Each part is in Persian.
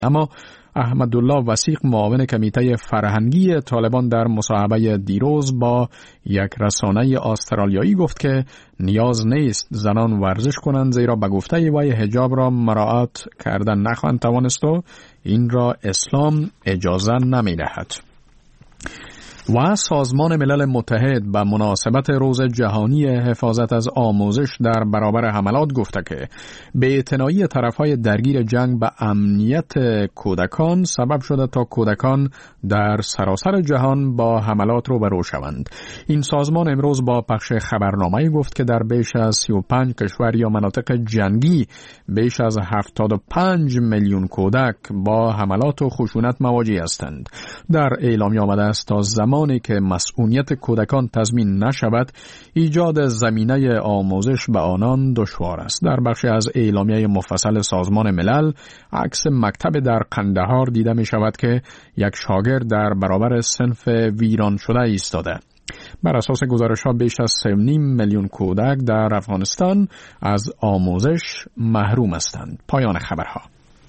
اما احمدالله وثیق معاون کمیته فرهنگی طالبان در مصاحبه دیروز با یک رسانه استرالیایی گفت که نیاز نیست زنان ورزش کنند، زیرا به گفته وی حجاب را مراعات کردن نخواهند توانست و این را اسلام اجازه نمی دهد. و سازمان ملل متحد به مناسبت روز جهانی حفاظت از آموزش در برابر حملات گفته که بی‌اعتنایی طرف‌های درگیر جنگ به امنیت کودکان سبب شده تا کودکان در سراسر جهان با حملات روبرو شوند. این سازمان امروز با پخش خبرنامه‌ای گفت که در بیش از 35 کشور یا مناطق جنگی بیش از 75 میلیون کودک با حملات و خشونت مواجه هستند. در اعلامیه آمده است تا زمانی که مسئولیت کودکان تضمین نشود، ایجاد زمینه آموزش به آنان دشوار است. در بخش از اعلامیه مفصل سازمان ملل عکس مکتب در قندهار دیده می شود که یک شاگرد در برابر صنف ویران شده ایستاده. بر اساس گزارش‌ها بیش از 3.5 میلیون کودک در افغانستان از آموزش محروم هستند. پایان خبرها.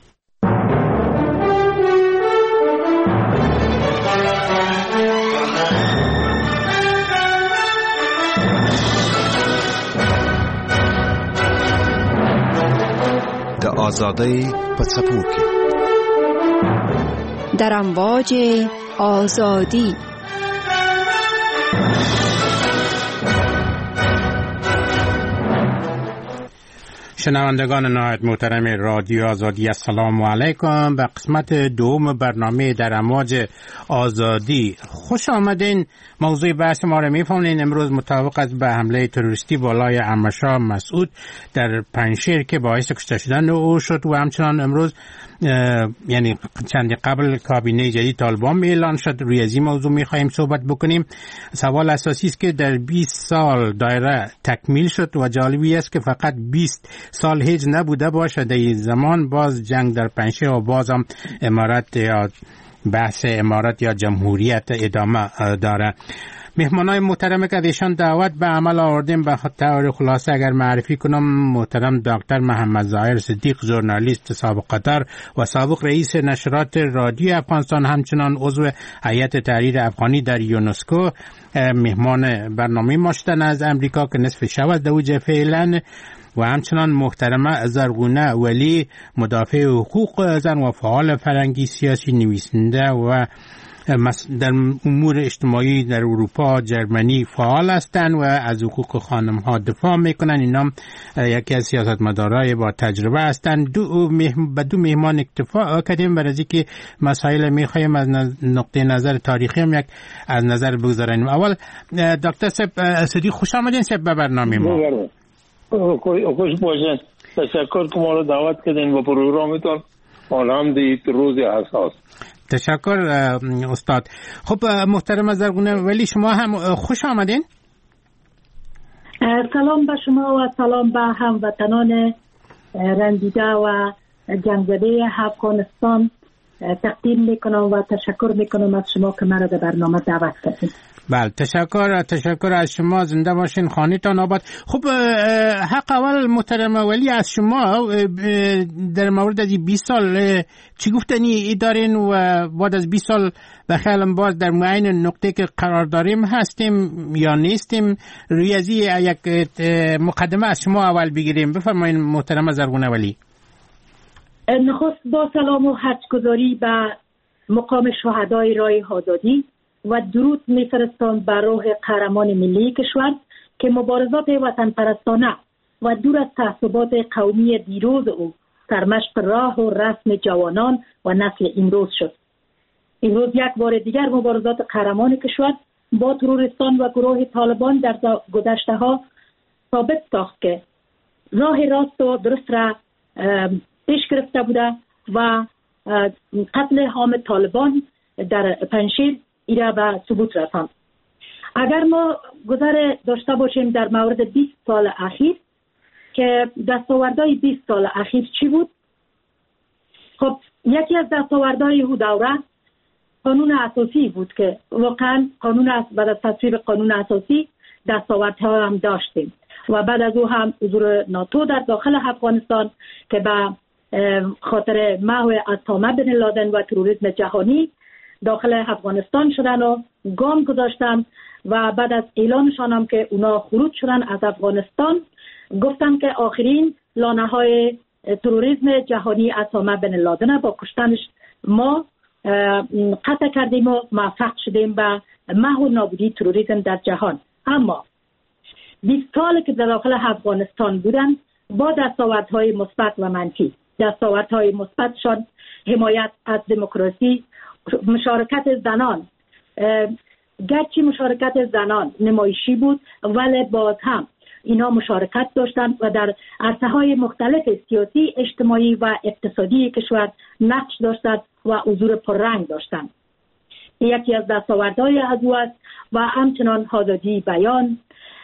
د آزادۍ په څپو کې در امواج آزادی. شنوندگان نهایت محترم رادیو آزادی، السلام علیکم. به قسمت دوم برنامه در امواج آزادی خوش آمدین. موضوع بحث ما را میفهمین. امروز مطابق است به حمله تروریستی بالای عمشا مسعود در پنجشیر که باعث کشته شدن او شد و همچنان امروز یعنی چند قبل کابینه جدید طالبان اعلان شد. روی از این موضوع میخواهیم صحبت بکنیم. سوال اساسی است که در 20 سال دایره تکمیل شد و جالبی است که فقط 20 سال هیچ نبوده باشه در این زمان باز جنگ در پنجشیر و باز هم امارت یا بحث امارت یا جمهوریت ادامه داره. مهمانای محترم که ایشان دعوت به عمل آوردیم به طور خلاصه اگر معرفی کنم، محترم دکتر محمد ظاهر صدیق، ژورنالیست سابق قطر و سابق رئیس نشرات رادیو افغانستان، همچنان عضو هیئت تحریر افغانی در یونسکو، مهمان برنامه ما شدن از امریکا که نصف شب از دوجه فعلا، و همچنان محترمه زرغونه ولی، مدافع حقوق زن و فعال فرهنگی سیاسی، نویسنده و در امور اجتماعی در اروپا جرمنی فعال هستند و از حقوق خانم ها دفاع میکنن. اینا یکی از سیاستمدارای با تجربه هستند. به دو مهمان اکتفا کردیم برای اینکه مسائل میخوایم از نقطه نظر تاریخی هم یک از نظر بگذاریم. اول دکتر صدیق خوش آمدین به برنامه ما. خوش باشین. تشکر که ما رو دعوت کردین و پروگرامتون الحمد روز حساس. تشکر استاد. خب محترم زرغونه ولی شما هم خوش آمدین. سلام به شما و سلام به هموطنان رنجیده و جنگ‌زده افغانستان تقدیم میکنم و تشکر میکنم از شما که مرا در برنامه دعوت کردید. بله تشکر از شما. زنده باشین، خانه‌تان آباد. خب حق اول محترم ولی از شما در مورد از 20 سال چی گفتنی دارین و بعد از 20 سال بخیالم باز در معین نقطه که قرار داریم هستیم یا نیستیم؟ روی از یک مقدمه از شما اول بگیریم. بفرمایید محترم زرغونه ولی. نخست با سلام و حجگزاری به مقام شهدای راه آزادی و درود میفرستم بر روح قهرمان ملی کشور که مبارزات وطن پرستانه و دور از تعصبات قومی دیروز او سرمشق راه و رسم جوانان و نسل امروز شد. امروز یک بار دیگر مبارزات قهرمان کشور با تروریستان و گروه طالبان در گذشته ها ثابت ساخت که راه راست و درست را پیش گرفته بوده و قتل عام طالبان در پنجشیر ایره به ثبوت رساند. اگر ما گذر داشته باشیم در مورد 20 سال اخیر که دستاوردهای 20 سال اخیر چی بود؟ خب یکی از دستاوردهای او دوره قانون اساسی بود که واقعا بعد از تصویب قانون اساسی دستاوردها هم داشتیم و بعد از او هم حضور ناتو در داخل افغانستان که به خاطر محو اسامه بن لادن و تروریسم جهانی داخل افغانستان شدن و گام گذاشتن و بعد از اعلانشان هم که اونا خروج شدن از افغانستان گفتن که آخرین لانه های تروریسم جهانی اسامه بن لادن با کشتنش ما قطع کردیم و موفق شدیم به محو نابودی تروریسم در جهان. اما 20 سال که در داخل افغانستان بودن با دستاوردهای مثبت و منفی، دستاوردهای مثبتشان حمایت از دموکراسی، مشارکت زنان، گرچه مشارکت زنان نمایشی بود ولی باز هم اینا مشارکت داشتند و در عرصه‌های مختلف سیاسی، اجتماعی و اقتصادی کشور نقش داشتند و حضور پررنگ داشتند. یکی از دستاوردهای از او است و همچنان آزادی بیان،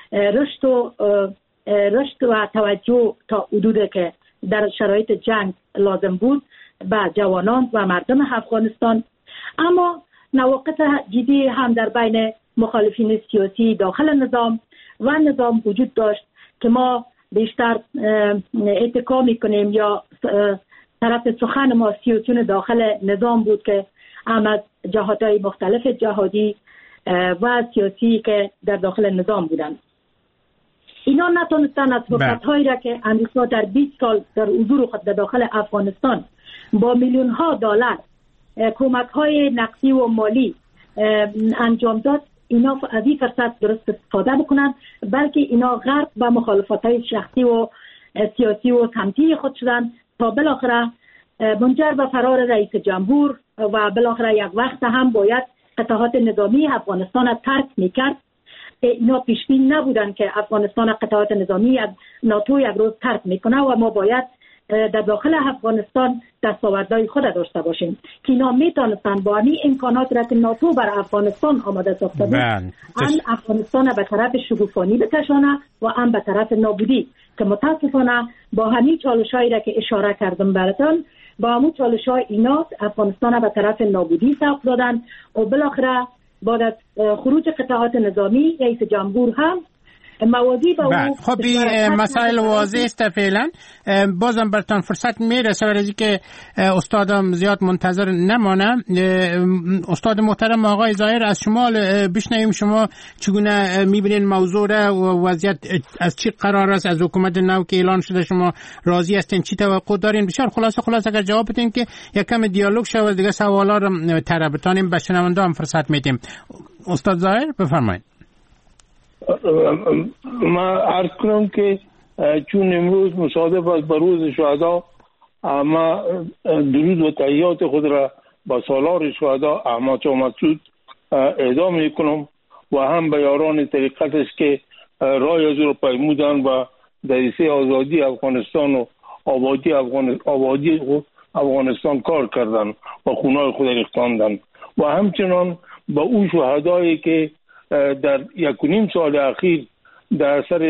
رشد و توجه تا حدودی که در شرایط جنگ لازم بود به جوانان و مردم افغانستان. اما نواقص جدی هم در بین مخالفین سیاسی داخل نظام و نظام وجود داشت که ما بیشتر اتکا میکنیم یا طرف سخن ما سیاسیون داخل نظام بود که هم از جهاتهای مختلف جهادی و سیاسی که در داخل نظام بودن. اینا نتونستن از فرصت‌هایی را که امریکا در 20 سال در حضور خود در داخل افغانستان با میلیون ها دلار کمک‌های نقدی و مالی انجام داد، اینا از این فرصت درست استفاده بکنن، بلکه اینا غرق به مخالفت‌های شخصی و سیاسی و سمتی خود شدن تا بالاخره منجر به فرار رئیس جمهور و بالاخره یک وقت هم باید قطعات نظامی افغانستان را ترک میکرد. اینا پیشبین نبودن که افغانستان قطعات نظامی از ناتو یک روز ترک میکنه و ما باید در داخل افغانستان دستاوردهای خود داشته باشیم که اینا میتونستن با همین امکانات را که ناتو بر افغانستان آماده ساخته بود هم افغانستان به طرف شگوفانی بکشانه و هم به طرف نابودی، که متاسفانه با همین چالش‌هایی را که اشاره کردم براتون، با همون چالش‌های اینا افغانستان به طرف نابودی سوق دادن و بالاخره بعد از خروج قطعات نظامی رئیس جمهور هم موازی با اون. خب این مسائل واضح است فعلا. بازم براتون فرصت میرسه برای اینکه استادم زیاد منتظر نمانم. استاد محترم آقای ظاهر از شما بشنویم، شما چگونه میبینین موضوع را و وضعیت از چی قرار است؟ از حکومت نو که اعلان شده شما راضی هستین؟ چی توقع دارین؟ بسیار خلاصه اگر جواب بدین که یک کم دیالوگ شود، دیگه سوالا رو طرح بتونیم به شنونده هم فرصت میدیم. استاد ظاهر بفرمایید. من عرض کنم که چون امروز مصادف است به روز شهدا، ما درود و تحیات خود را با سالار شهدا احمد شاه مسعود اهدا میکنم و هم به یاران طریقتش که راه از رو پیمودن و در سه آزادی افغانستان و آبادی افغانستان کار کردن و خونای خود ریختاندن و همچنان با اون شهدایی که در 1.5 سال اخیر در سر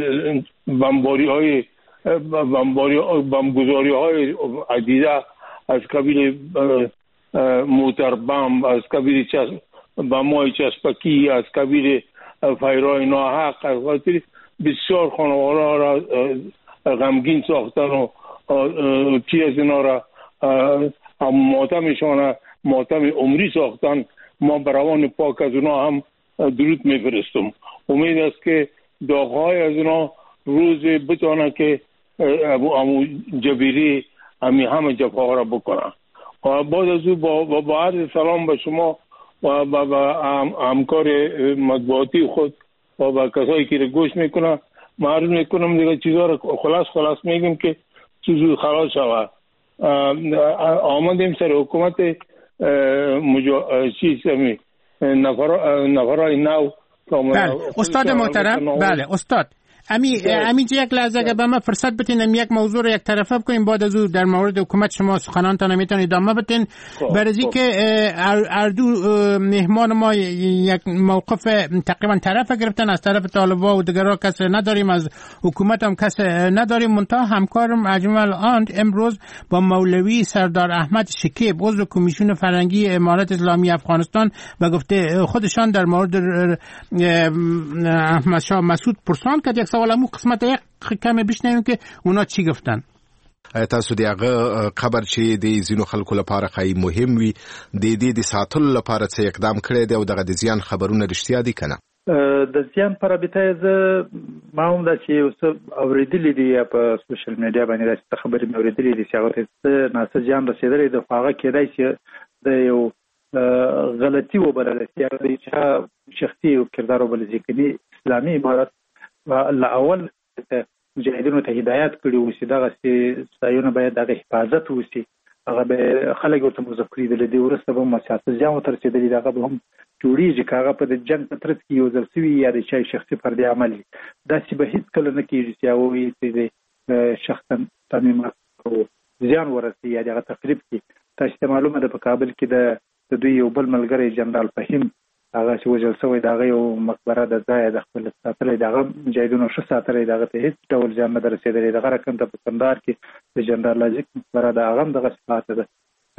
بمبگذاری های عدیده از قبیل موتر بمب، از قبیل بمای چسبکی، از قبیل فیرای ناحق، از خاطر بسیار خانواده را غمگین ساختن و چی از اینا را ماتمشان ماتم عمری ساختن. ما بروان پاک از اونا هم درود میفرستم. امید است که داغ‌های از اونا روز بتونه که امو جبیری همه جفاها را بکنه. و بعد از او با عرض سلام به شما و با همکار مطبوعاتی خود و با کسایی که گوش میکنه معلوم میکنم دیگه چیزا را خلاص میگم که چیزی خلاص شود. آمدیم سر حکومت چیزی نفرای نو. استاد محترم، بله استاد همینجا یک لحظه اگه به من فرصت بتین یک موضوع رو یک طرفه بکنیم، بعد از او در مورد حکومت شما سخنانتان میتونید ادامه بدین. برای که اردو مهمان ما یک موقف تقریبا طرف گرفتن، از طرف طالبان و دیگرها کس نداریم، از حکومت هم کس نداریم. منتها همکارم اجمل آند امروز با مولوی سردار احمد شکیب عضو کمیسیون فرهنگی امارت اسلامی افغانستان و گفته خودشان در مورد احمد شاه مسعود پرسان کرد. یک سوال همون قسمت یک کمی بشنویم که اونا چی گفتن. تاسو د هغه خبر چې د زینو خلکو لپاره خای مهم وي د دې د ساتلو لپاره څه اقدام کړی دی او دغه د زیان خبرونه رښتیا دي کنه؟ د زیان پر رابطه زه ما هم دا چې اوس اوریدلې دي په سوشل میډیا باندې دا خبرې مې اوریدلې دي چې هغه ته ناسه زیان رسیدلې د هغه کېدای چې د یو غلطي وبلل چې چې شخصي او کردار وبلل چې اسلامي امارت لا اول مجاهدینو ته هدایت کړي و چې دغه ستایونه باید د حفاظت وشي. هغه به خلک ورته مذکرې د دې ورسته به مساعت ځان وترسېدلې دغه به هم جوړیږي چې هغه په جنگ په ترڅ کې یو ځل سوي یا د چای شخصي فردي عمل دا چې به هیڅ کله نه کېږي چې هغه چې شخصا تمام زیان ورسي یا دغه تقریب کې. تاسو معلومه ده په کابل کې د دوی یو بل ملګری جنرال فهیم هغه چې وجل شوی دغه یو مقبره د ځای د خپل ساتلې دغه مجاهدینو ښه ساتلې دغه ته هیڅ ډول ځان نه رسیدلې. دغه رقم ته په کندهار کې د جنرال لاجیک مقبره د هغه دغه صفات ده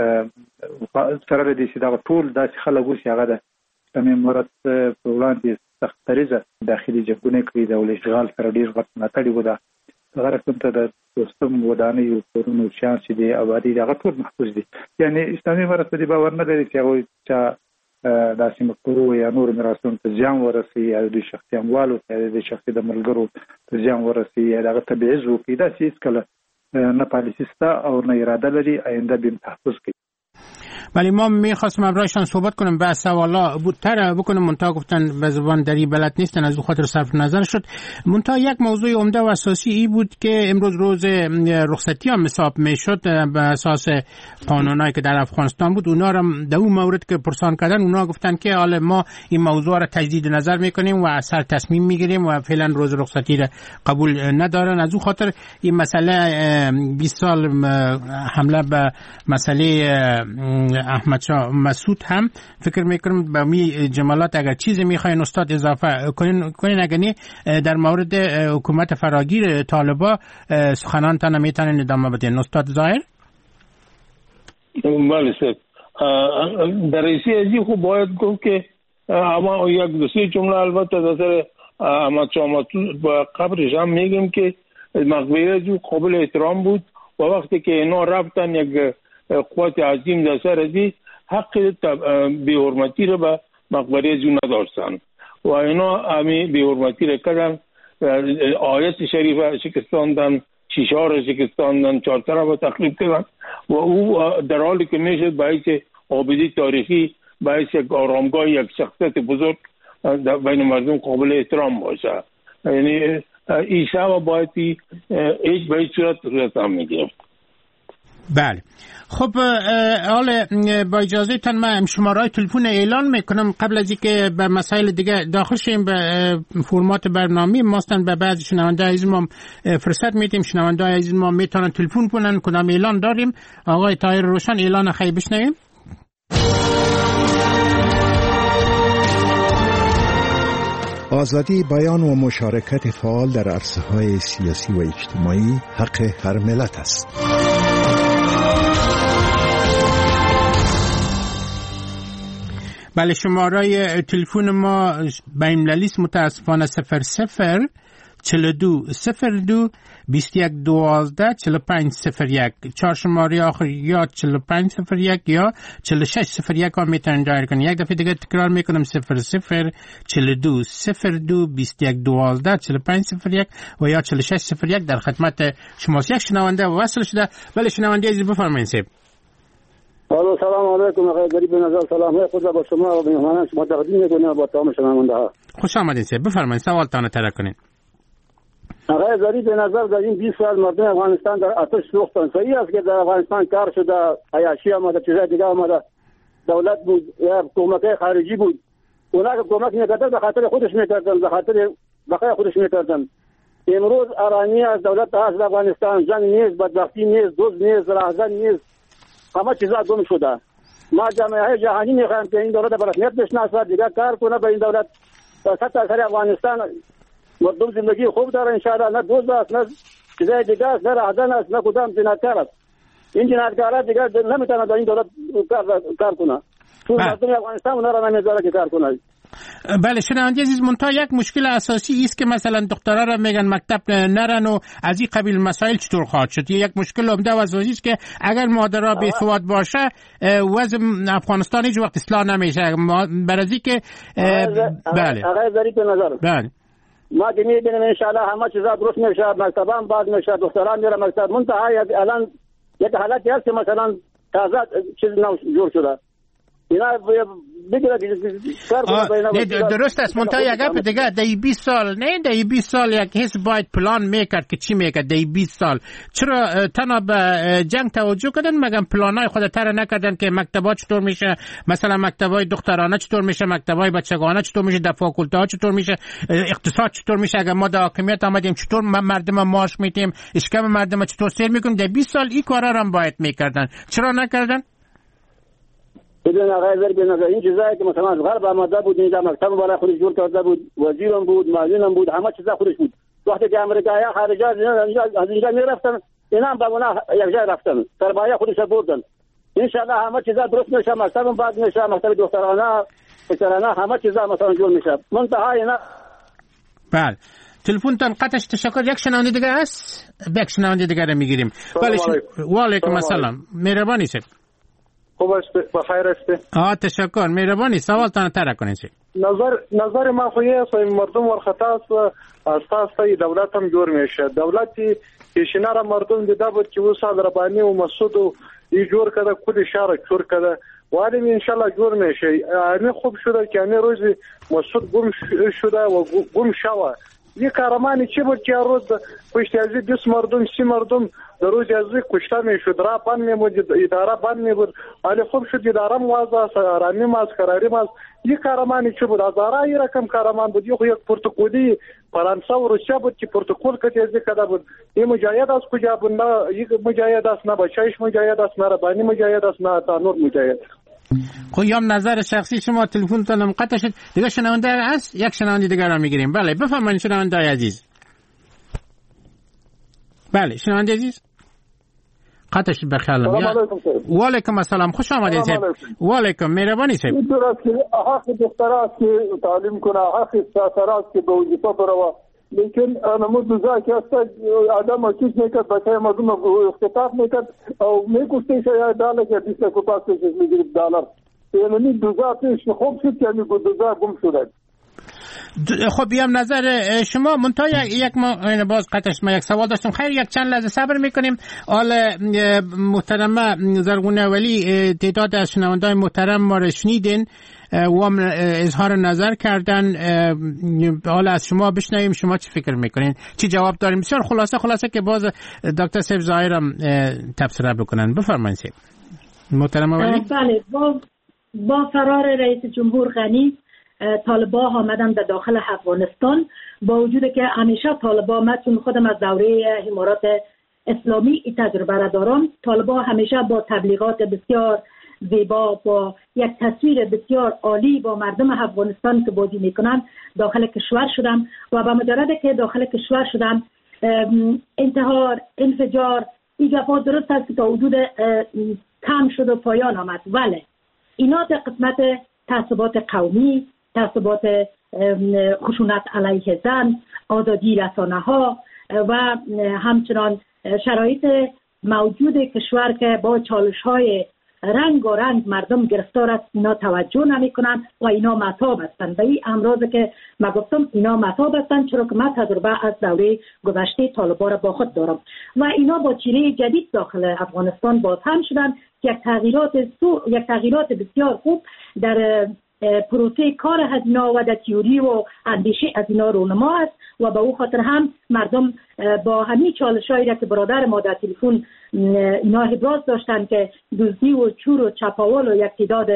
سره دي چې دغه ټول داسې خلک وشي هغه د تمام مراد په وړاندې سخت طریزه داخلي جنگونه کوي د اشغال سره ډیر غټ ناتړي ودا هغه رقم ته د دوستم ودانې یو کورونو شان چې دی آبادی دغه ټول محفوظ دي. یعنی اسلامي امارت په دې باور نه لري چې هغه داسې مکرو یا نور میراثونو ته زیان ورسي یا د شخصي اموالو ته د شخصي د ملګرو ته زیان ورسي یا دغه تبعیض وکړي دا هیڅ کله نه پالیسی ستا او نه اراده لري آینده به تحفظ کوي. ولی ما میخواستم ابرایشان صحبت کنم به سوالا بودتر بکنم منتها گفتن به زبان دری بلد نیستن از او خاطر صرف نظر شد. منتها یک موضوع عمده و اساسی ای بود که امروز روز رخصتی هم حساب میشد به اساس قانونایی که در افغانستان بود. اونا را در اون مورد که پرسان کردن اونا گفتن که حالا ما این موضوع را تجدید نظر میکنیم و اثر تصمیم میگیریم و فعلا روز رخصتی را قبول ندارن. از او خاطر این مسئله 20 سال حمله به مسئله احمد شاه مسعود هم فکر میکنم به می جملات اگر چیزی میخواین استاد اضافه کنین اگر نه در مورد حکومت فراگیر طالبا سخنانتان میتونین ادامه بدین. استاد ظاهر. بله سر در رئیسی ازی خوب باید گفت که اما یک دو سه جمله البته در سر احمد شاه مسعود با قبرش هم میگیم که مقبره جو قابل احترام بود و وقتی که اینا رفتن یک قوت عظیم در سر ازی حق بی حرمتی را به مقبره جو نداشتن و اینا همی بی حرمتی را کردن، آیت شریف شکستاندن، شیشه را شکستاندن، چارتر را تخریب کردن و او در حالی که میشد باعث آبادی تاریخی، باعث یک آرامگاه، یک شخصیت بزرگ بین مردم قابل احترام باشه. یعنی ایسا و باید هیچ به هیچ صورت رسام میگرفت. بله خب حالا با اجازه تان من شماره‌های تلفن اعلان میکنم قبل از اینکه به مسائل دیگه داخل شیم. به فرمات برنامه ماستن به بعضی شنونده عزیز ما فرصت میدیم. شنونده عزیز ما میتونن تلفن کنن. کدام اعلان داریم؟ آقای طاهر روشن اعلان خیلی بشنویم. آزادی بیان و مشارکت فعال در عرصه‌های سیاسی و اجتماعی حق هر ملت است. بله شماره تلفن ما بین‌المللی است متاسفانه 00 42 02 21 12 45 01. 4 شماره آخر یا 45 01 یا 46 01 ها میتونن دایر کنن. یک دفعه دیگه تکرار میکنم 00 42 02 21 12 45 01 و یا 46 01 در خدمت شماست. یک شنونده وصل شده. بله شنونده عزیز بفرمایید. سلام علیکم آقای غریب نظر. سلام خود با شما و مهمانان شما تقدیم میکنم با تمام شنونده ها. خوش آمدید سید. بفرمایید سوالتان طرح کنید. آقای غریب نظر در این 20 سال مردم افغانستان در آتش سوختن. صحیح است که در افغانستان کار شده، عیاشی آمده، چیزای دیگه آمده، دولت بود یا کمک خارجی بود. اونا که کمک میکردن به خاطر خودش میکردن، به خاطر بقای خودش میکردن. امروز آرامی از دولت هست افغانستان، جنگ نیست، بدبختی نیست، دزد نیست، راهزن نیست، همه چیزا گم شده. ما جامعه جهانی میخوایم که این دولت به رسمیت بشناسه، دیگه کار کنه به این دولت. سطح سر افغانستان مردم زندگی خوب داره انشاءالله، نه دزد است، نه چیزای دیگه است، نه راهزن است، نه کدام جنایتکار است. این جنایتکارا دیگه نمیتونه به این دولت کار کنه. تو مردم افغانستان اونا را نمیذاره که کار کنه. بله شنونده عزیز، منتها یک مشکل اساسی است که مثلا دخترها را میگن مکتب نرن و از این قبیل مسائل چطور خواهد شد؟ یک مشکل عمده و اساسی است که اگر مادرها بی سواد باشه وضع افغانستان هیچ وقت اصلاح نمیشه. برای که بله آقای ظریف نظر بله ما که میبینیم ان شاء الله همه چیزا درست میشه، مکتبان باز میشه، دختران میره مکتب. منتها الان یک حالتی هست که مثلا تازه چیز نو جور شده، اینا بگیره درست است. منتها یک گپ دیگه، در 20 سال نه، در 20 سال یک حزب باید پلان میکرد که چی میکرد. در 20 سال چرا تنها به جنگ توجه کردن مگم پلانای خود تر نکردن که مکتبا چطور میشه، مثلا مکتبای دخترانه چطور میشه، مکتبای بچگانه چطور میشه، در فاکولته ها چطور میشه، اقتصاد چطور میشه، اگر ما در حاکمیت آمدیم چطور مردم معاش میدیم، اشکم مردم چطور سیر میکنیم. در 20 سال این کارا رو هم باید میکردن، چرا نکردن؟ بدون آقای ظریف نظر این چیزایی که مثلا از غرب آمده بود، اینجا مکتب برای خودش جور کرده بود، وزیرم بود، معلم بود، همه چیزا خودش بود. وقتی که امریکایی‌ها خارج از اینجا میرفتن، اینا هم به اونها یک جای رفتن، سرمایه خودش بردن. ان شاء الله همه چیزا درست میشه، مکتب بعد میشه، مکتب دخترانه، پسرانه، همه چیزا مثلا جور میشه. منتها اینا بله تلفن تان قطعش تشکر. یک شنونده دیگه است، یک شنونده دیگه رو میگیریم. و علیکم السلام، مهربانی سید. خوب است، بخیر است. تشکر، مهربانی سوالتان طرح کنید. نظر ما خو یه مردم ورخطا است و اساس دولت هم جور میشه. دولتی پیشنهاد مردم دیده بود که وسال ربانی و مسعود و جور کرده، کل شهر جور کرده، ولی ان شاء الله جور میشه. یعنی خوب شده که یعنی روز مسعود گم شده و گم شوه. یک کارمانی چی بود که روز پشت ازی 20 مردم 30 مردم در روز ازی کشته میشد، را بند میمود، اداره بند میبود، ولی خوب شد اداره موازه آرامی ماست قراری ماست. یک کارمانی چی بود؟ هزاره ای رقم کارمان بود. یک پروتکولی فرانسه و روسیه بود که پروتکل کتی ازی کده بود. این مجاهد از کجا بود؟ نه یک مجاهد است، نه بچهش مجاهد است، نه ربانی مجاهد است، نه تانور مجاهد. خب یام نظر شخصی شما، تلفنتون قطع شد. دیگه شنونده هست، یک شنونده دیگر رو میگیریم. بله بفرمایید شنونده عزیز. بله شنونده عزیز قطع شد بخیالم. و علیکم السلام، خوش آمدید. و علیکم، مهربانی صاحب. اینطور است که حق دخترها که تعلیم کنه، حق سرسرات که به وظیفه بروه، لیکن نمو دوزا که است آدم چیز میکرد، بچه مردم اختطاف میکرد او میکشته شاید داله که 20 کوپاس میگیرد دلار. یعنی دوزا پیش خوب شد که دوزا گم شده. خب بیام نظر شما. منتها یک ما باز قطعش ما یک سوال داشتم. خیر یک چند لحظه صبر میکنیم. حال محترمه زرغونه ولی تعداد از شنونده‌های محترم ما رو شنیدین و هم اظهار نظر کردن. حالا از شما بشنویم شما چی فکر میکنین، چی جواب داریم. بسیار خلاصه که باز دکتر سیف ظاهرم تبصره بکنن. بفرمایید سیف محترمه ولی. بله با فرار رئیس جمهور غنی طالبان آمدن به داخل افغانستان، با وجود که همیشه طالبان، من چون خودم از دوره امارات اسلامی این تجربه را دارم، طالبان همیشه با تبلیغات بسیار زیبا، با یک تصویر بسیار عالی با مردم افغانستان که بازی میکنن داخل کشور شدن و با مجرد که داخل کشور شدن انتحار، انفجار، این گپا درست است که تا حدود کم شد و پایان آمد. ولی اینا در قسمت تعصبات قومی، تعصبات خشونت علیه زن، آزادی رسانه ها و همچنان شرایط موجود کشور که با چالش های رنگ و رنگ مردم گرفتار است، اینا توجه نمی کنند و اینا مطاب هستند. و این امراض که من گفتم اینا مطاب هستند، چرا که من تجربه از دوره گذشته طالبان را با خود دارم و اینا با چیره جدید داخل افغانستان باز هم شدند. یک تغییرات بسیار خوب در پروسه کار از اینا و در تیوری و اندیشه از اینا رونما است و به او خاطر هم مردم با همین چالشایی را که برادر ما در تلفن اینا ابراز داشتن که دزدی و چور و چپاول و یک تعداد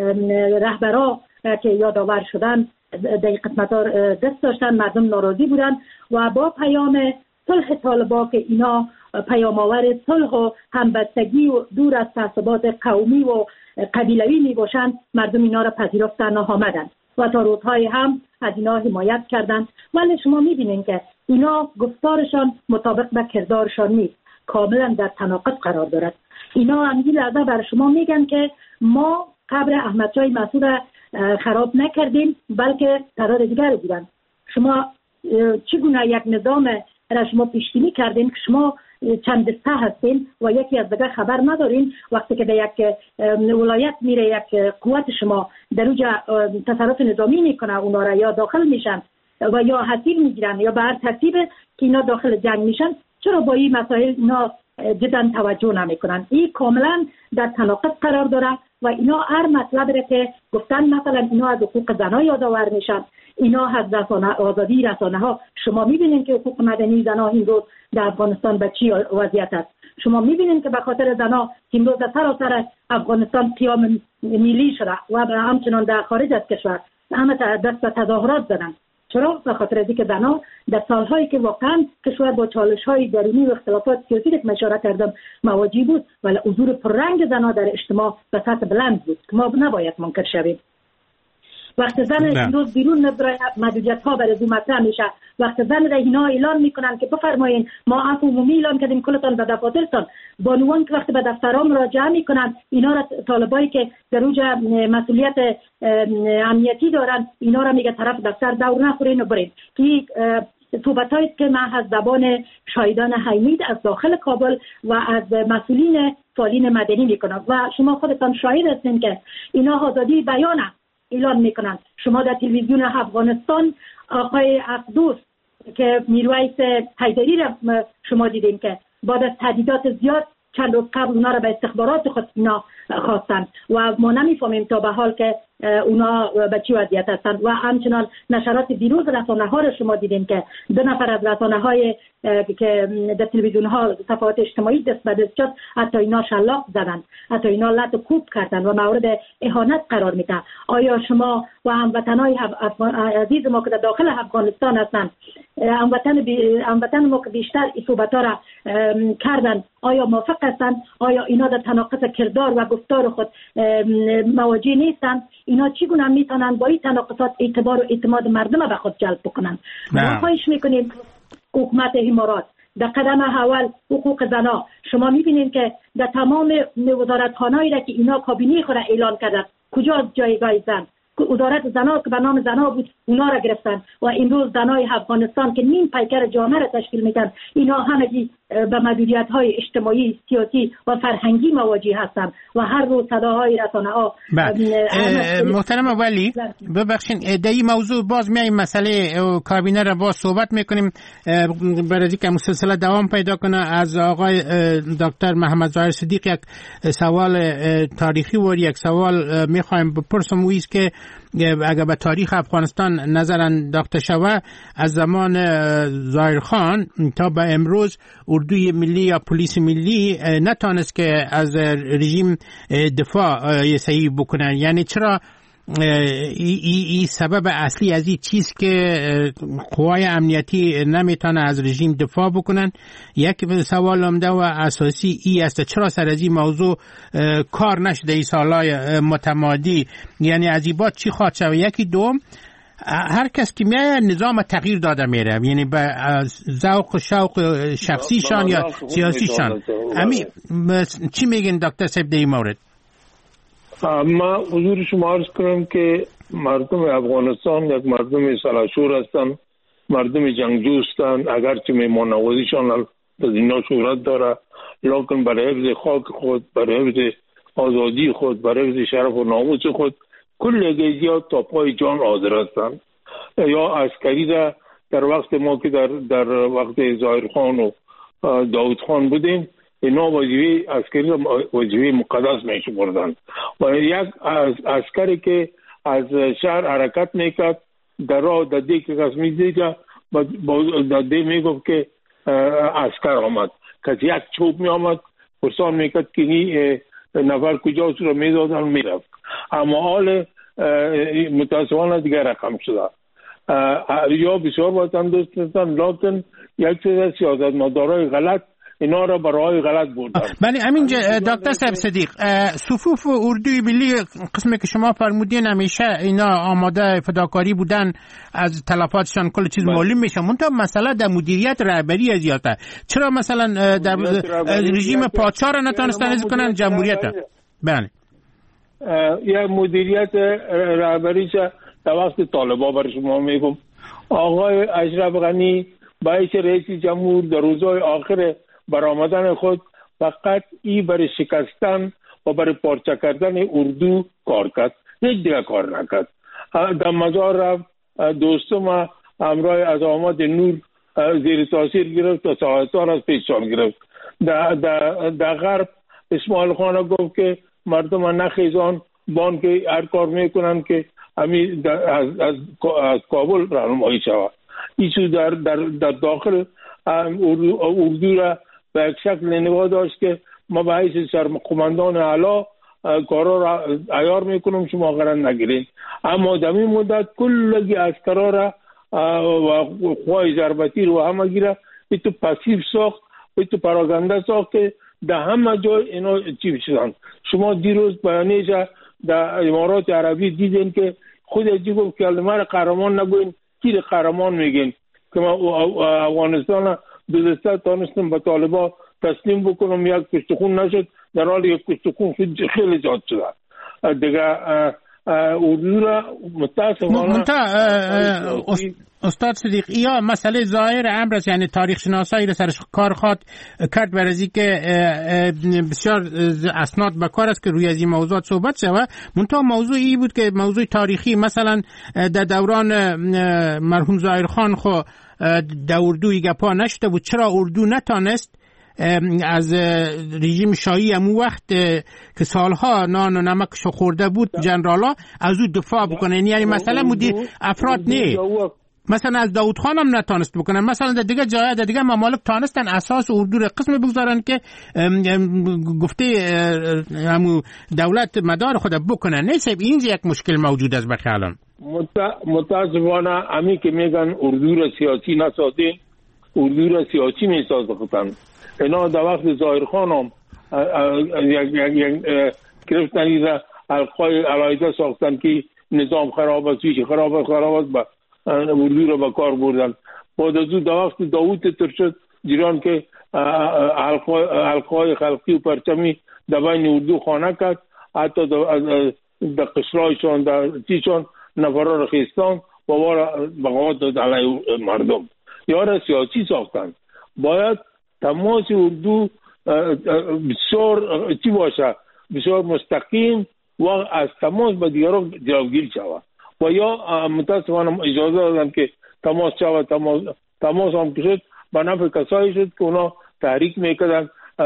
رهبرا که یادآور شدن در قسمت‌ها دست داشتن، مردم ناراضی بودن و با پیام صلح طالبان که اینا پیام آور صلح و همبستگی و دور از تعصبات قومی و قبیلوی می باشند، مردم اینا را پذیرفتن و آمدن و تا روزهای هم از اینا حمایت کردند. ولی شما می بینید که اینا گفتارشان مطابق با کردارشان نیست، کاملا در تناقض قرار دارد. اینا همین لحظه برای شما میگن که ما قبر احمد شاه مسعود خراب نکردین، بلکه قرار دیگر بودن. شما چگونه یک نظام را شما پیش بینی کردین که شما چند دسته هستین و یکی از دیگر خبر ندارین؟ وقتی که در یک ولایت میره یک قوت شما در اونجا تصرف نظامی میکنه، اونا را یا داخل میشن و یا اسیر میگیرن یا به هر ترتیب که اینا داخل جنگ میشن، چرا با این مسائل اینا جدا توجه نمیکنن؟ این کاملا در تناقض قرار داره و اینا هر مطلب را که گفتن، مثلا اینا از حقوق زنها یادآور میشن، اینا از آزادی رسانه ها. شما میبینین که حقوق مدنی زنها این روز در افغانستان به چی وضعیت است. شما میبینین که به خاطر زنها این روز در سراسر افغانستان قیام ملی شده و همچنان در خارج از کشور همه دست به تظاهرات زدن. چرا؟ به خاطر اینکه زنها در سالهایی که واقعا کشور با چالش‌های درونی و اختلافات سیاسی که اشاره کردم مواجه بود، ولی حضور پررنگ زنها در اجتماع به سطح بلند بود که ما نباید منکر شویم. وقتی زن امروز بیرون نبره، محدودیت‌ها برای دو مطرح میشه. وقتی زن را اینا اعلان میکنن که بفرمایین ما عفو عمومی اعلان کردیم کلتان به دفاترتان، بانوان که وقتی به دفترها مراجعه میکنن، اینا را طالبایی که در اونجا مسئولیت امنیتی دارن، اینا را میگه طرف دفتر دور نخورین و برین. که صحبتایی که من از زبان شاهدان حمید از داخل کابل و از مسئولین فعالین مدنی میکنم و شما خودتان شاهد هستین که اینا آزادی بیان اعلان میکنن. شما در تلویزیون افغانستان آقای اقدوس که میرویس حیدری را شما دیدیم که بعد از تهدیدات زیاد چند روز قبل اونا را به استخبارات خود اینا خواستن و ما نمیفهمیم تا به حال که اونا به چی وضعیت هستند. و همچنان نشرات دیروز رسانه ها را شما دیدیم که 2 نفر از رسانه های که در تلویزیون ها صفحات اجتماعی دست به دست شد، حتی اینا شلاق زدن، حتی اینا لط و کوب کردن و مورد اهانت قرار میده. آیا شما و هموطنای عزیز ما که در داخل افغانستان هستند، هموطن ما که بیشتر این صحبت ها را کردن، آیا موافق هستند؟ آیا اینا در تناقض کردار و گفتار خود مواجه نیستند؟ اینا چگونه میتونن با این تناقضات اعتبار و اعتماد مردم به خود جلب بکنن؟ ما خواهش میکنیم حکومت امارات در قدم اول حقوق زنها، شما میبینید که در تمام وزارتخانه‌ای را که اینا کابینه خود اعلان کردن، کجا جایگاه زن؟ وزارت زنها که به نام زنها بود اونا را گرفتن و امروز زنای افغانستان که نیم پیکر جامعه را تشکیل میکنن، اینا همگی به محدودیت‌های اجتماعی، سیاسی و فرهنگی مواجه هستند و هر روز صداهای رسانه‌ها. محترم ولی ببخشید در این موضوع باز میایم مسئله کابینه را باز صحبت میکنیم برای اینکه مسلسل دوام پیدا کنه. از آقای دکتر محمد ظاهر صدیق یک سوال تاریخی و یک سوال میخوایم بپرسم، ویست که اگر به تاریخ افغانستان نظر انداخته شود، از زمان ظاهر خان تا به امروز اردوی ملی یا پلیس ملی نتانست که از رژیم دفاع صحیح بکنن. یعنی چرا این سبب اصلی از این چیز که قوای امنیتی نمیتونه از رژیم دفاع بکنن؟ یک سوال عمده و اساسی ای است چرا سر از این موضوع کار نشده این سالهای متمادی؟ یعنی از این بعد چی خواهد شود؟ یکی دوم، هر کس که میاد نظام تغییر داده میره، یعنی به ذوق و شوق شخصیشان یا سیاسیشان. چی میگین دکتر صاحب در این مورد؟ ما حضور شما عرض کنم که مردم افغانستان یک مردم سلحشور هستند، مردم جنگجو هستند، اگرچه میهمان‌نوازیشان از اینا شهرت داره، لکن برای حفظ خاک خود، برای حفظ آزادی خود، برای حفظ شرف و ناموس خود کل گیزیات تا پای جان حاضر هستند. یا عسکری در وقت ما که در وقت ظاهر خان و داود خان بودیم، اینا وظیفه عسکری وظیفه مقدس میشمردند و یک عسکری که از شهر حرکت میکرد در راه در دی که کس میدید در دی میگفت که عسکر آمد، کسی یک چوب میآمد پرسان میکرد که این نفر کجاست رو میدادن میرفت. اما حال متاسفانه دیگر رقم شده. یا بسیار وطن دوست هستن، لیکن یک چیز سیاستمدارای غلط اینا را برای غلط بردن. بله همینجا دکتر صاحب صدیق، صفوف اردوی ملی قسمی که شما فرمودین همیشه اینا آماده فداکاری بودن، از تلفاتشان کل چیز معلوم میشه، منتها مسئله در مدیریت رهبری زیاده. چرا مثلا در رژیم پادشاه را نتونستن کنن، جمهوریت؟ بله یا مدیریت رهبریش در وقت طالبان برای شما میگم. آقای اشرف غنی باعث رئیس جمهور در روزهای آخر برآمدن خود فقط ای برای شکستن و برای پارچه کردن اردو کار کرد، هیچ دیگه کار نکرد. در مزار رفت، دوستم همراه از آمد نور زیر تاثیر گرفت و ساعتان از پیشان گرفت. در غرب اسماعیل خان گفت که مردم نخیزان بان که هر کار میکنن که همین از کابل رهنمایی شود. ایشو در داخل اردو را به یک شکل نگاه داشت که ما به حیث سرقماندان اعلی کارا را عیار میکنم، شما قرار نگیرین. اما در این مدت کلگی عسکرا را و خواه ضربتی رو همه گیره ایتو پاسیو ساخت، ایتو پراگنده ساخت که در همه جای اینا چی شدن. شما دیروز بیانیش در امارات عربی دیدین که خود اجی گفت که کلمه را قهرمان نگوین، کی را قهرمان میگین که ما افغانستان دوزسته تانستم به طالبا تسلیم بکنم، یک کشتخون نشد، در حال یک کشتخون خیلی زیاد شده دیگه. اردو را متاسفانه استاد صدیق یا مسئله ظاهر امر است، یعنی تاریخ شناسایی را سرش کار خواد کرد برای که بسیار اسناد به کار است که روی از این موضوعات صحبت شود. منتها موضوعی بود که موضوع تاریخی، مثلا در دوران مرحوم ظاهر خان خو در اردوی گپا نشده بود، چرا اردو نتانست از رژیم شاهی همون وقت که سالها نان و نمکشو خورده بود جنرالا از او دفاع بکنه؟ یعنی مثلا مدیر افراد نه، مثلا از داود خان هم نتانست بکنن، مثلا در دیگه جای در دیگه ممالک تانستن اساس اردو را قسم بگذارن که گفته همون دولت مدار خود بکنن. نیست این یک مشکل موجود است بخیالم. متاسفانه امی که میگن اردو را سیاسی نسازین، اردو را سیاسی میسازن. اینا در وقت ظاهر خان هم گرفتن ایزا حلقای علایده ساختن که نظام خراب است، ویش خراب است با اردو را با کار بردن. بعد از در وقت داوود ترشد جیران که حلقای خلقی و پرچمی در بین اردو خانه کرد، حتی در قشرایشان در چیشان نفرا را خیستان و وارا بغاوت داد علیه مردم. یارا سیاسی ساختن. باید تماس اردو بسیار چی باشه، بسیار مستقیم و از تماس با دیگران جلوگیر شود. و یا متاسفانه اجازه دادن که تماس شود، تماس هم که شد به نفع کسایی شد که اونا تحریک میکردن.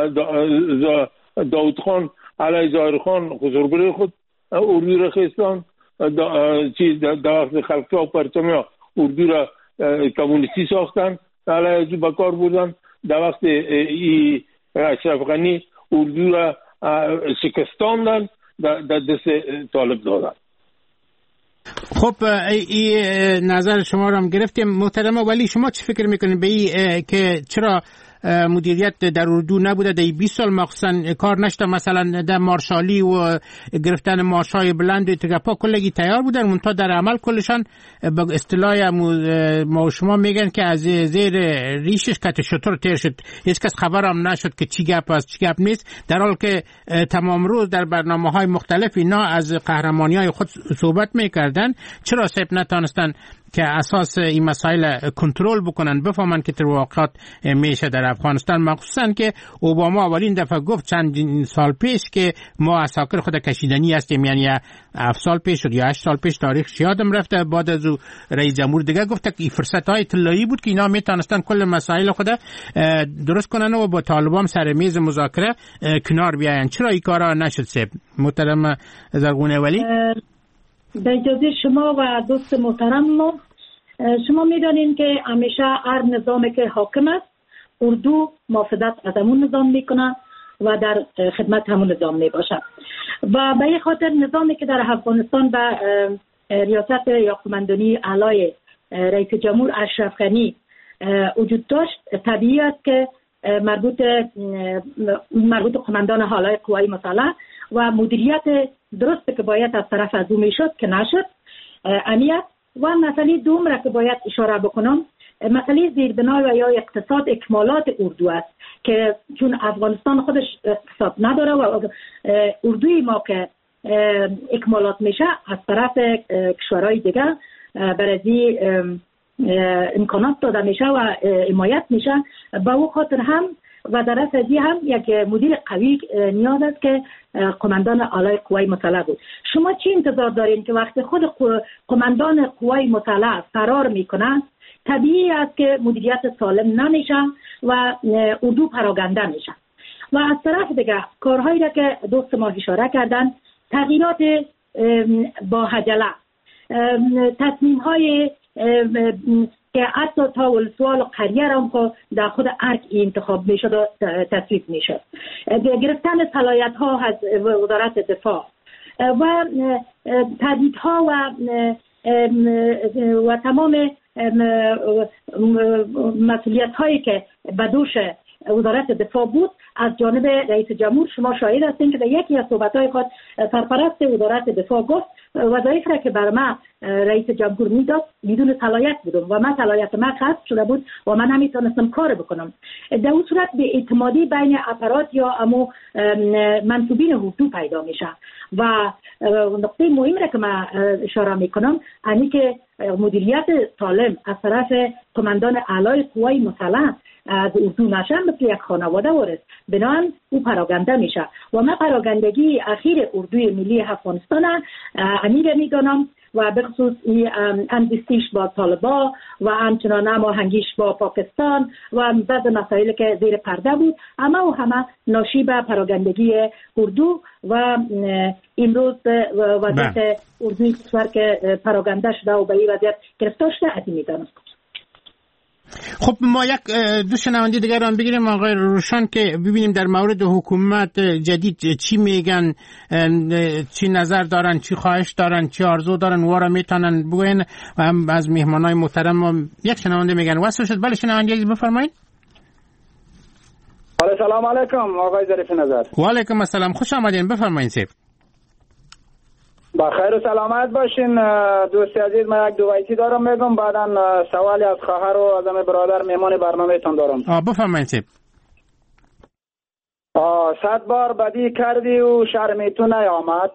داود خان علیه ظاهر خان خسرگری خود اردو را خیستان، در وقت خلقی و پرچمی ها اردو را کمونیستی ساختن علیه با کار بردن. در وقت اشرف غنی اردو را شکستاندن، در دست طالب دادن. خب این نظر شما رو هم گرفتیم محترمه، ولی شما چی فکر میکنید به این که چرا مدیریت در اردو نبوده در 20 سال مخصوصا کار نشده؟ مثلا در مارشالی و گرفتن مارشای بلند و تگپا کلگی تیار بودن، منتها در عمل کلشان به اصطلاح ما شما میگن که از زیر ریشش کت شطور تیر شد، هیچ کس خبرم نشد که چی گپ است چی گپ نیست، در حال که تمام روز در برنامه‌های مختلف اینا از قهرمانی‌های خود صحبت میکردن. چرا سب نتانستن که اساس این مسائل کنترل بکنن، بفهمن که در واقعات میشه در افغانستان، مخصوصا که اوباما اولین دفعه گفت چند سال پیش که ما عساکر خود کشیدنی هستیم، یعنی 7 سال پیش یا 8 سال پیش تاریخ یادم رفته. بعد از او رئیس جمهور دیگه گفت که این فرصت‌های طلایی بود که اینا میتونستن کل مسائل خود درست کنن و با طالبان سر میز مذاکره کنار بیاین. چرا این کارا نشد سب محترم زرغونه ولی؟ به اجازه شما و دوست محترم ما، شما میدانید که همیشه هر نظامی که حاکم است اردو محافظت از همون نظام میکنه و در خدمت همون نظام میباشه و به این خاطر نظامی که در افغانستان به ریاست یا قماندانی اعلی رئیس جمهور اشرف غنی وجود داشت، طبیعی است که مربوط قماندان اعلی قوای مسلح و مدیریت درست که باید از طرف از او میشد که نشد. امنیت و مسئله دوم را که باید اشاره بکنم، مسئله زیربنای و یا اقتصاد اکمالات اردو است که چون افغانستان خودش اقتصاد نداره و اردوی ما که اکمالات میشه از طرف کشورهای دیگه برای امکانات داده میشه و حمایت میشه. به او خاطر هم و در اصل هم یک مدیر قوی نیاز است که قماندان اعلی قوای مسلح بود. شما چی انتظار دارین که وقتی خود قماندان قوای مسلح فرار میکنه طبیعی است که مدیریت سالم نمیشه و اردو پراگنده میشه. و از طرف دیگه کارهایی را که دوست ما اشاره کردن، تغییرات با عجله، تصمیم های که حتی تا ولسوال قریه را هم در خود ارک انتخاب میشد و تصویب میشد، گرفتن صلاحیت ها از وزارت دفاع و تهدیدها و تمام مسئولیت هایی که به دوش وزارت دفاع بود از جانب رئیس جمهور. شما شاهد هستین که در یکی از صحبت‌های خود سرپرست وزارت دفاع گفت وظایف را که بر من رئیس جمهور میداد بدون صلاحیت بودم و من صلاحیت من قطع شده بود و من نمیتونستم کار بکنم. در اون صورت به اعتمادی بین اپارات یا امو منصوبین اردو پیدا میشه. و نقطه مهم را که من اشاره میکنم اینه که مدیریت سالم از طرف قماندان اعلی قوای مسلح از اردو نشه مثل یک خانواده وارد بنان او پراگنده میشه. و من پراگندگی اخیر اردوی ملی افغانستان امیر میدانم و به خصوص اندیستیش با طالبا و همچنان هماهنگیش با پاکستان و بعض مسائل که زیر پرده بود، اما و همه ناشی به پراگندگی اردو و امروز وضعیت اردوی کشور که پراگنده شده و به این وضعیت گرفتار شده از این میدانم. خب ما یک دو شنونده دیگر رو بگیریم آقای روشن که ببینیم در مورد حکومت جدید چی میگن، چی نظر دارن، چی خواهش دارن، چی آرزو دارن، و را میتونن بگوین. و هم از مهمانای محترم یک شنونده میگن واسه شد. بله شنونده بفرمایید. سلام علیکم آقای ظریف نظر. و علیکم السلام، خوش آمدین، بفرمایید سیف. با خیر و سلامت باشین دوستی عزیز. من یک دوایتی دارم میگم، بعدا سوالی از خواهر و از برادر مهمان برنامه تان دارم. بفرمایید سیف. 100 بار بدی کردی و شرمی تو نیامد،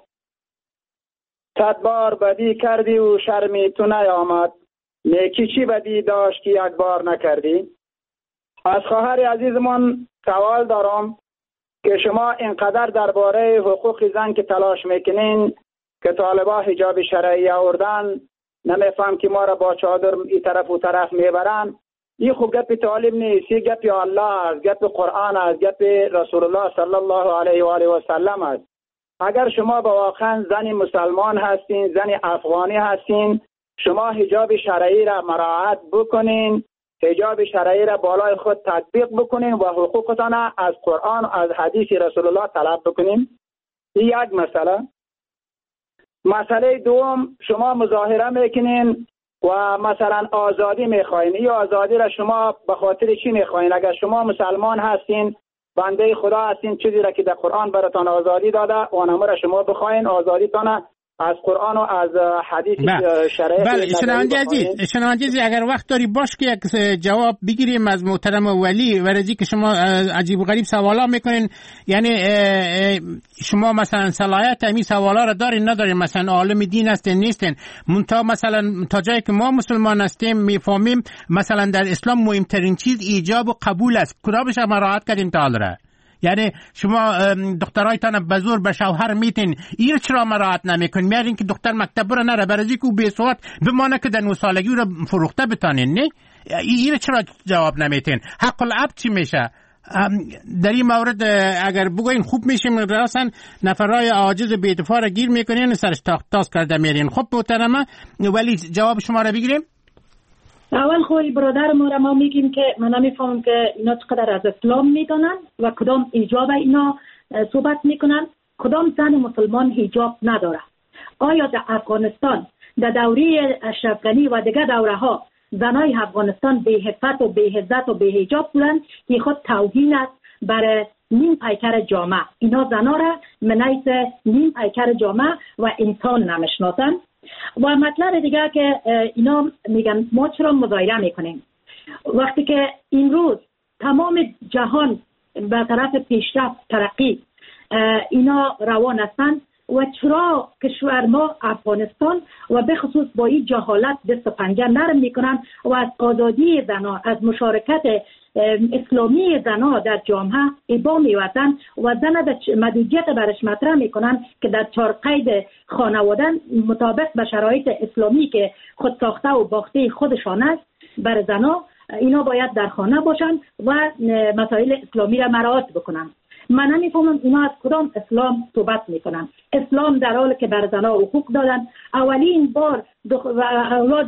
100 بار بدی کردی و شرمی تو نیامد، نیکی چی بدی داشت که یک بار نکردی. از خواهر عزیزمان سوال دارم که شما اینقدر درباره حقوق زن که تلاش میکنین که طالبا حجاب شرعی آوردن، نمیفهم که ما را با چادر این طرف و طرف میبرن. این خوب گپ طالب نیست، این گپ الله است، گپ قرآن است، گپ رسول الله صلی الله علیه و آله و سلم است. اگر شما با واقعا زن مسلمان هستین، زن افغانی هستین، شما حجاب شرعی را مراعات بکنین، حجاب شرعی را بالای خود تطبیق بکنین و حقوقتان از قرآن و از حدیث رسول الله طلب بکنین. این یک مسئله. مسئله دوم، شما مظاهره میکنین و مثلا آزادی میخواین. این آزادی را شما به خاطر چی میخواین؟ اگر شما مسلمان هستین، بنده خدا هستین، چیزی را که در قرآن براتان آزادی داده اونم را شما بخواین، آزادیتان از قرآن و از حدیث شرعی. بله شنونده عزیز اگر وقت داری باش که یک جواب بگیریم از محترم ولی ورزی که شما عجیب و غریب سوالا میکنین. یعنی شما مثلا صلاحیت همین سوالا را دارین ندارین؟ مثلا عالم دین هستین نیستین؟ منتها مثلا تا جایی که ما مسلمان هستیم میفهمیم مثلا در اسلام مهمترین چیز ایجاب و قبول است. کدامش مراعات کردین تا حالا؟ یعنی شما دخترایتان به زور به شوهر میتین، این چرا مراعات نمیکنین؟ میارین که دختر مکتب بره نره برای که او بی سواد بمانه که در 9 سالگی رو فروخته بتانین. نه این چرا جواب نمیتین؟ حق العبد چی میشه در این مورد؟ اگر بگوین خوب میشیم راسن نفرای عاجز بی دفاع را گیر میکنین، سرش تاس کرده میرین. خب محترمه ولی جواب شما را بگیریم. اول خوی برادر ما میگیم که من نمیفهمم که اینا چقدر از اسلام میدونن و کدام ایجاب اینا صحبت میکنن. کدام زن مسلمان حجاب نداره؟ آیا در افغانستان در دوره اشرف غنی و دیگر دوره ها زنای افغانستان بی حفظ و بی عزت و بی حجاب بودن که خود توهین است برای نیم پیکر جامعه؟ اینا زنا را منیس نیم پیکر جامعه و انسان نمیشناسن. و مطلب دیگه که اینا میگن ما چرا مظاهره میکنیم وقتی که امروز تمام جهان به طرف پیشرفت ترقی اینا روان هستن و چرا کشور ما افغانستان و به خصوص با این جهالت دست و پنجه نرم میکنن و از آزادی زنان، از مشارکت اسلامی زنان در جامعه ابا میوزن و زن در محدودیت برش مطرح میکنن که در 4 قید خانواده مطابق به شرایط اسلامی که خود ساخته و باخته خودشان است بر زنان، اینا باید در خانه باشن و مسائل اسلامی را مراعات بکنن. من نمیفهمم اینا از کدام اسلام صحبت میکنن. اسلام در حالی که بر زنها حقوق دادن، اولین بار اولاد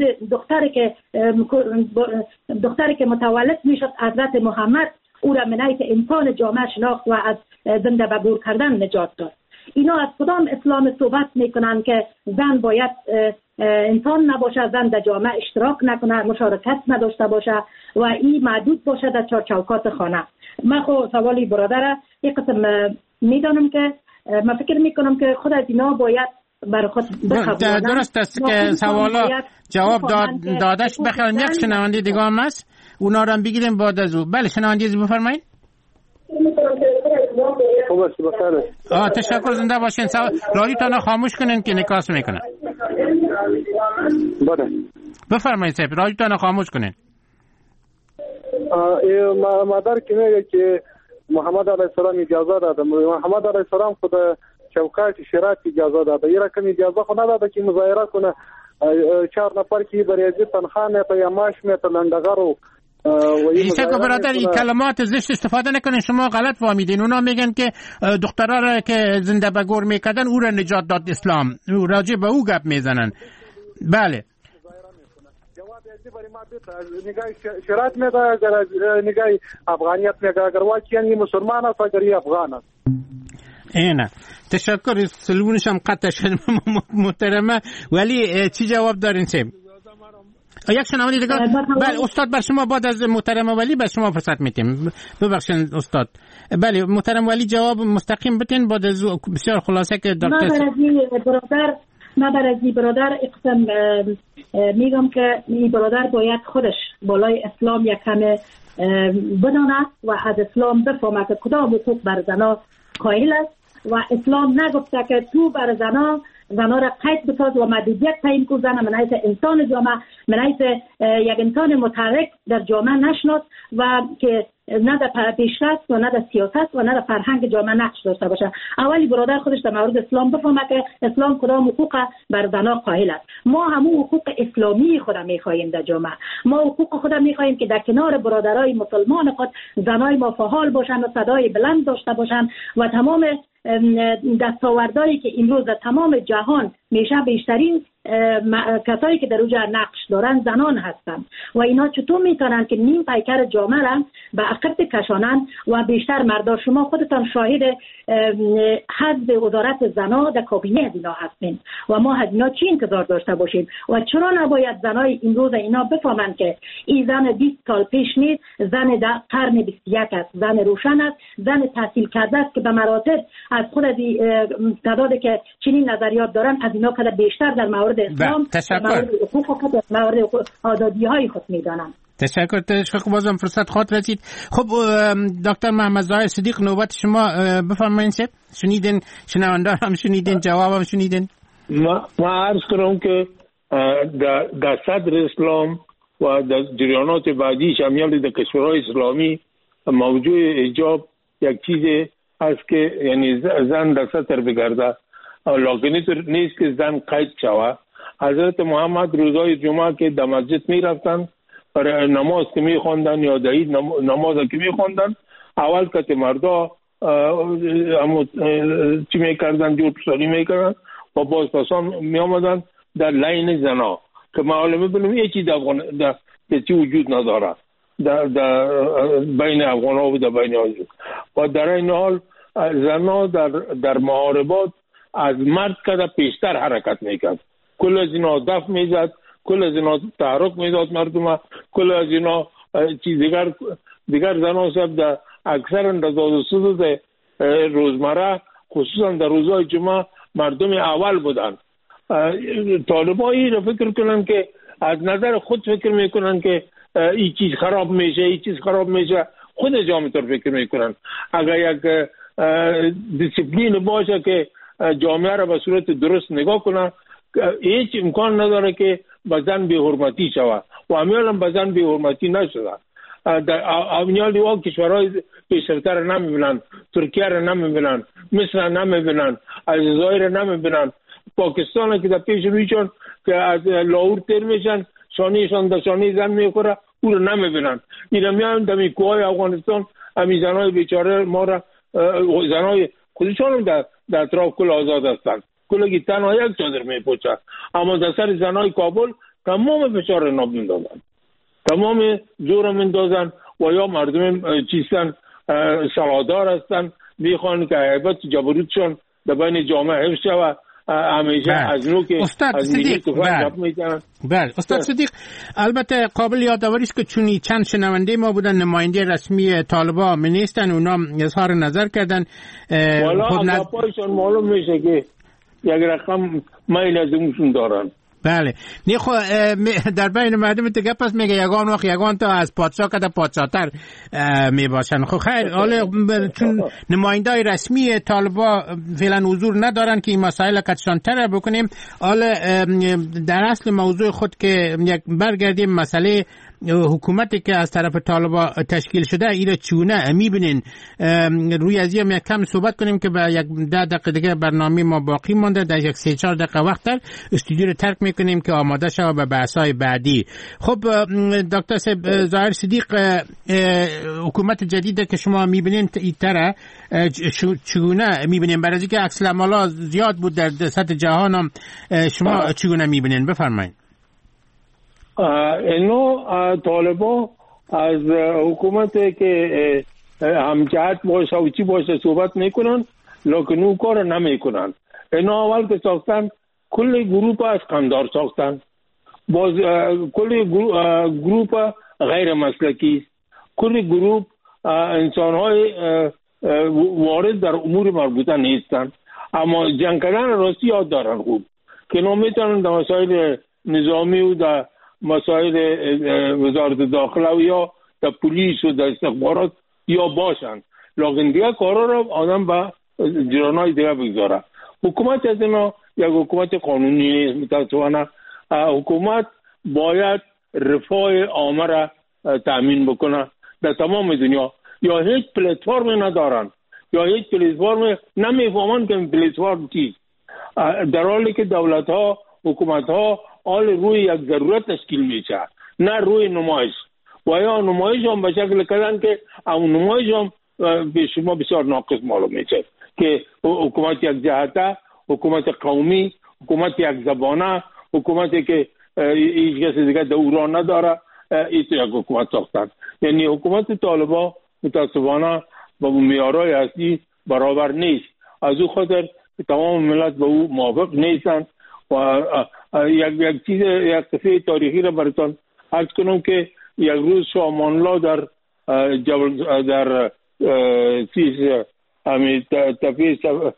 دختری که متولد میشد حضرت محمد، او را من حیث انسان جامعه شناخت و از زنده به گور کردن نجات داد. اینا از کدام اسلام صحبت میکنن که زن باید انسان نباشه، زن در جامعه اشتراک نکنه، مشارکت نداشته باشه و این محدود باشه در 4 چوکات خانه. من خود سوالی برادر یک قسم میدانم که من فکر میکنم که خود از اینا باید برای خود بخوابونن. درست است که سوالا جواب دادش بخوام. یک شنونده دیگه هم هست، اونا رو هم بگیریم بعد از او. بله شنونده بفرمایید. تشکر، زنده باشین. رادیوتون خاموش کنین که نکاس میکنن. بفرمایید صاحب، رادیوتون خاموش کنین. مادر که میگه که محمد علیه السلام اجازه داده، محمد علیه السلام خود چوکات شریعت اجازه داده، یه رقم اجازه خود نداده که مظاهره کنه. 4 نفر که بریازی تنخواه میته یا معاش میته لنډغرو. ایسا که برادر این کلمات زشت استفاده نکنین، شما غلط فهمیدین. اونا میگن که دخترها را که زنده به گور میکردن او را نجات داد اسلام، راجع به او گپ میزنن. بله نگاه شرایط میده، اگر نگاه افغانیت میده، اگر واقعا مسلمان است، اگر افغان است. اینه. تشکر. سلوونش هم قطع شد محترمه. ولی چی جواب دارین سیم؟ یک شنونده دیگه. بله استاد، بر شما بعد از محترم ولی بر شما فرصت میتیم. ببخشید استاد. بله محترم ولی جواب مستقیم بتین بعد از بسیار خلاصه که دکتر من برای این برادر اقسم میگم که این برادر باید خودش بالای اسلام یک کمه بدانه و از اسلام بفهمه که کدام حقوق بر زنا قائل است و اسلام نگفته که تو بر زنا را قید بساز و محدودیت تعیین کن. زن من حیث انسان جامعه، من حیث یک انسان متحرک در جامعه نشناس و که نه در پیشرفت و نه در سیاست و نه در فرهنگ جامعه نقش داشته باشه. اولی برادر خودش در مورد اسلام بفهمه که اسلام کدام حقوق بر زنا قائل است. ما همون حقوق اسلامی خود میخواهیم در جامعه. ما حقوق خود میخواهیم که در کنار برادرای مسلمان خود زنای ما فعال باشن و صدای بلند داشته باشن و تمام دستاوردهایی که امروز در تمام جهان میشه بیشترین کسایی که در اونجا نقش دارن زنان هستن و اینا چطور میتونن که نیم پیکر جامعه را به عقب کشانن و بیشتر مردا. شما خودتان شاهد حزب وزارت زنا در کابینه از اینا هستین و ما از اینا چی انتظار داشته باشیم و چرا نباید زنای امروز اینا بفهمن که این زن 20 سال پیش نیست، زن در قرن 21 است، زن روشن است، زن تحصیل کرده است که به مراتب از خود از تعدادی که چنین نظریات دارن از اینا که بیشتر در مورد اسلام، مورد حقوق، مورد آزادی‌های خود میدانن. تشکر. بازم فرصت خواهد رسید. خب دکتر محمد ظاهر صدیق، نوبت شما. بفرمایید. شنیدین، شنوندگان هم شنیدین، جواب هم شنیدین. ما عرض کنم که در صدر اسلام و در جریانات بعدی شامل در کشورهای اسلامی موضوع حجاب یک چیز است که یعنی زن در سطر بگرده، لکن نیست که زن قید شود. حضرت محمد روزای جمعه که در مسجد می رفتن برای نماز که می خوندن یا در عید نماز که می خوندن، اول که مردا چی می کردن، جور پسالی می کردن و باز پسان می آمدن در لین زنا که معلومه بینیم یه چیز در چی وجود نداره در بین افغان ها و در بین آجود. و در این حال زنا در محاربات از مرد که پیشتر حرکت میکرد، کل از اینا دف میزد، کل از اینا تحرک میداد مردم، کل از اینا چیز دیگر زنا سب در اکثر در داد روزمره خصوصا در روزهای جمعه مردم اول بودن. طالبایی رو فکر کنن که از نظر خود فکر میکنن که این چیز خراب میشه، خود جامعه طور فکر میکنن. اگر یک دیسیپلین باشه که جامعه را به صورت درست نگاه کنه، هیچ امکان نداره که به زن بی حرمتی شود و همیال هم به زن بی حرمتی نشده. همیال دیوان کشورهای پیشرفته را نمیبینن، ترکیه را نمیبینن، مصر را نمیبینن، الجزایر را نمیبینن، پاکستان که در پیش رویشان که از لاهور تیر میشن شانهشان در شانه زن میخوره او را نمیبینن. این همیال در کوهای افغانستان همی زنهای بیچاره ما را، زنهای خودشان هم در اطراف کل آزاد هستند، کلگی تنها یک چادر میپوشند، اما در سر زنهای کابل تمام فشار را میندازن، تمام زور را میندازن و یا مردم چیستن سلادار هستن میخوان که هیبت جبروتشان در بین جامعه حفظ شود. همیشه از نوع که استاد صدیق استاد صدیق البته قابل یادآوری است که چونی چند شنونده ما بودن نماینده رسمی طالبان می نیستن، اونا اظهار نظر کردن. والا پایشان معلوم میشه که یک رقم میل از اونشون دارن. بله نه خو در بین مردم تو گپ است میگه یگان وقت یگان تا از پادشاه کده پادشاه‌تر میباشن. خب خیر حالا چون نمایندای رسمی طالبان فعلا حضور ندارن که این مسائل کشانتر بکنیم، حالا در اصل موضوع خود که یک برگردیم مسئله حکومتی که از طرف طالبان تشکیل شده ایره چونه میبینین؟ روی از یک کم صحبت کنیم که به یک 10 دقیقه دیگه برنامه ما باقی مونده، در یک 3-4 دقیقه وقت در استودیو رو ترک میکنیم که آماده شود به بحث‌های بعدی. خب دکتر ظاهر صدیق، حکومت جدید که شما میبینین ایتره چگونه میبینین؟ برای اینکه عکس العمل‌ها زیاد بود در سطح جهان هم، شما چگونه میبینین؟ بفرمایید. اینو طالبان از حکومت که همجهت باشه و چی باشه صحبت میکنن، لیکن اون کار نمیکنن. اینا اول که ساختن کل گروپ از قندار ساختن، باز کل گروپ غیر مسلکی، کل گروپ انسانهای وارد در امور مربوطه نیستن، اما جنگ کردن راستی یاد دارن خوب که نمیتونن در مسائل نظامی و در مسائل وزارت داخله و یا در پلیس و در استخبارات یا باشن، لیکن دیگه کارا رو آدم به جرانای دیگه بگذاره. حکومت از اینا یک حکومت قانونی نیست متاسفانه. حکومت باید رفاه عامه را تأمین بکنه در تمام دنیا. یا هیچ پلتفرم ندارن یا هیچ پلتفرم نمیفهمن که پلتفرم چیست، در حالی که دولت ها حکومت ها حال روی یک ضرورت تشکیل میشه، نه روی نمایش. و یا نمایش هم به شکل کردن که اون نمایش هم به شما بسیار ناقص معلوم میشه که حکومت یک جهته، حکومت قومی، حکومت یک زبانه، حکومتی که هیچ کسی دیگه دوران نداره، این یک حکومت ساختن. یعنی حکومت طالبان متاسفانه با معیارهای اصلی برابر نیست. از او خاطر تمام ملت به او موافق نیستن. و یک چیز، یک قصه تاریخی را براتون عرض کنم که یک روز شاه امان الله در چیز همین تپه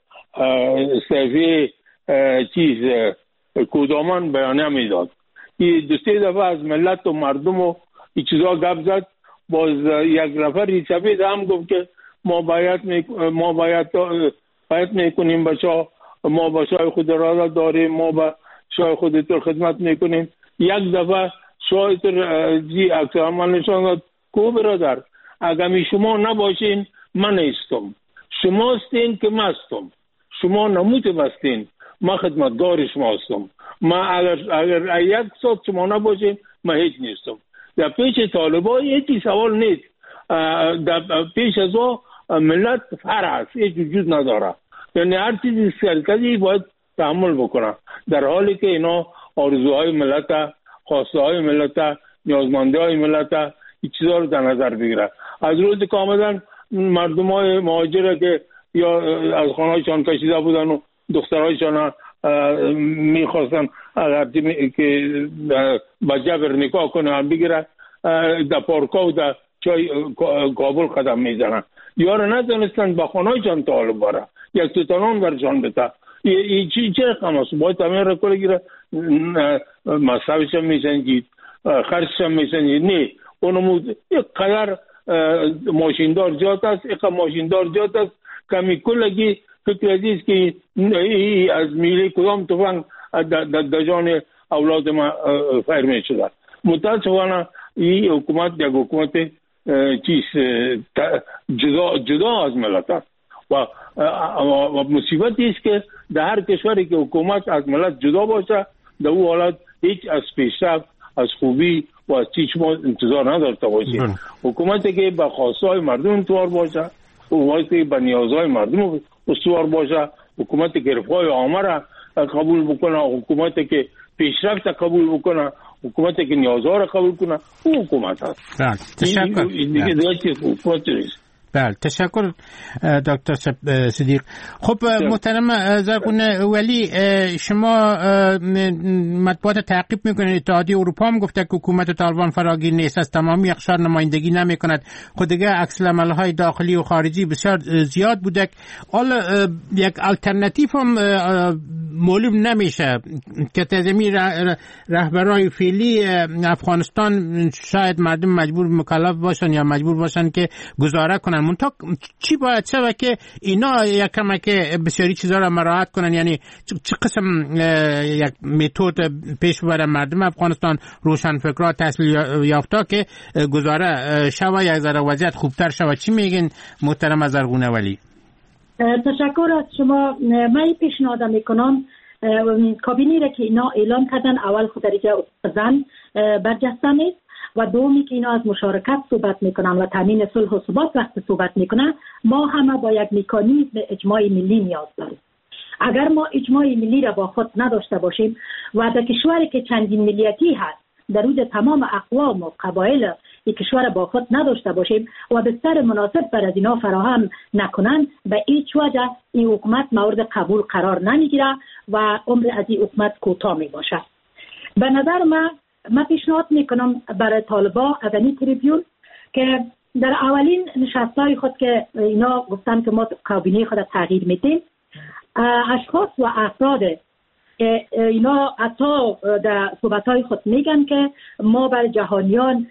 صحفه چیز کودامان بیانیه میداد. این 2-3 دفعه از ملت و مردم و این چیزا گپ زد. باز یک نفر سفید هم گفت که ما باید میکنیم به شاه، ما به شاه خود را داریم، ما به شاه خودتون خدمت میکنیم. یک دفعه شاه جی اکرام نشان داد کو برادر، اگر شما نباشین من نیستم، شما هستین که من هستم، شما نموت بستین، من خدمتگار شما هستم، من اگر یک ساعت شما نباشین من هیچ نیستم. در پیش طالبان هیچی سوال نیست، در پیش از او ملت فرع است، هیچ وجود نداره. یعنی هر چیزی سرکزی باید تحمل بکنه، در حالی که اینا آرزوهای ملت، خواسته های ملت، نیازمندی های ملت، این چیزا رو در نظر بگیره. از روزی که آمدن مردم های مهاجره که یا از خانه هایشان کشیده بودن و دخترهایشان میخواستن که با جبر نکاح کنه بگیره، در پارکا و در چای کابل قدم میزنن، یار نتونستن با خانه هایشان تعالب باره، یک توتانان برشان بده. این چه رقم است؟ باید همه را کل گیره مصرفش هم میسنجید، خرچش هم میسنجید. نه، اونمو یک قدر ماشیندار جات است، یک ماشیندار جات است کمی کلگی فکر عزیز که از میله کدام تفنگ در جان اولاد ما فایر می شده. متاسفانه این حکومت یک حکومت چیز جدا از ملت است و مصیبتی است که در هر کشوری که حکومت از ملت جدا باشه در اون حالت هیچ از پیشرفت از خوبی و از چیز ما انتظار نداشته باشیم. حکومتی که به خواستهای مردم استوار باشه، حکومتی که به نیازهای مردم استوار باشه، حکومتی که رفاه عامه را قبول بکنه، حکومتی که پیشرفت قبول بکنه، حکومتی که نیازها را قبول کنه، او حکومت است. تشکر. بله تشکر دکتر صدیق. خب محترم زرغونه ولی شما مطبوعات تعقیب میکنید، اتحادیه اروپا هم گفته که حکومت طالبان فراگیر نیست، از تمامی اقشار نمایندگی نمیکند، خود دیگه عکس العمل‌های داخلی و خارجی بسیار زیاد بوده. حالا یک آلترناتیو هم معلوم نمیشه که تزمی رهبرای فعلی افغانستان شاید مردم مجبور مکلف باشن یا مجبور باشن که گزاره کنن. منطق چی باید شود که اینا یکم که بسیاری چیزا را مراعات کنن، یعنی چه قسم یک متد پیش ببرن مردم افغانستان روشنفکرها تحصیل یافته که گزاره شود یک ذره وضعیت خوبتر شود؟ چی میگین محترم زرغونه ولی؟ تشکر از شما. من پیشنهاد میکنم کابینه را که اینا اعلام کردن اول خود زن برجسته نیست و دومی که اینا از مشارکت صحبت میکنن و تامین صلح و ثبات وقت صحبت میکنن، ما همه با یک مکانیزم اجماع ملی نیاز داریم. اگر ما اجماع ملی را با خود نداشته باشیم و در کشوری که چندین ملیتی هست در روز تمام اقوام و قبایل این کشور با خود نداشته باشیم و بستر مناسب بر از اینا فراهم نکنن، به هیچ وجه این حکومت مورد قبول قرار نمیگیره و عمر از این حکومت کوتاه می باشه. به نظر من پیشنهاد میکنم برای طالبا از این تریبیون که در اولین نشستهای خود که اینا گفتن که ما کابینه خود تغییر میدیم، اشخاص و افراد اینا حتی در صحبتهای خود میگن که ما بر جهانیان